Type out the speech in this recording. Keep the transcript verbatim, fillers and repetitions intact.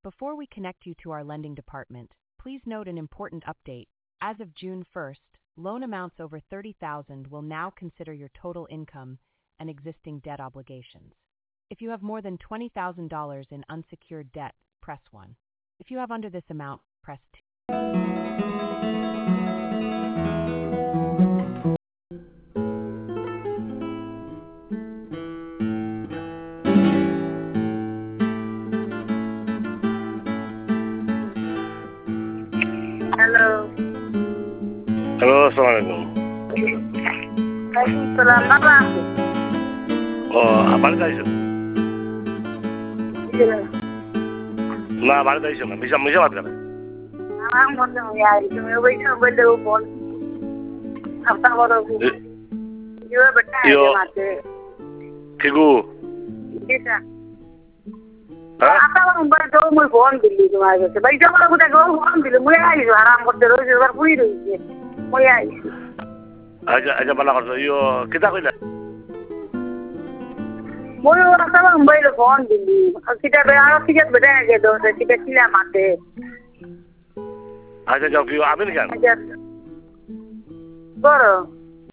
Before we connect you to our lending department, please note an important update. As of June first, loan amounts over thirty thousand dollars will now consider your total income and existing debt obligations. If you have more than twenty thousand dollars in unsecured debt, press one. If you have under this amount, press two. Hello. Hello, assalamualaikum. Waalaikumsalam. Apa? Oh, বাড়িতে আইসো না বাড়িতে আইসো না মিশা মিশা বাদ করে আমার মনে হয় আর তুমি ওই সব বলে বল আপনা বড় ইও বেটা Yo. মাতে ঠিকু এটা হ্যাঁ আপনা বড় বলে তো মই ফোন দিলি তোমার কাছে ভাই যাবার কোটা গো ফোন দিলি মই আইছো আরাম করতে রইছ এবার পুই রইছে মই আইছি আচ্ছা আচ্ছা বালা করছো ইয়ো কিতা কইলা মই ওরা সব মোবাইল ফোন দিলি কিটা বেড়া ঠিক বেটা গে দো কিটা ছিলা মাতে আচ্ছা যাও কি আবেন কেন আচ্ছা করো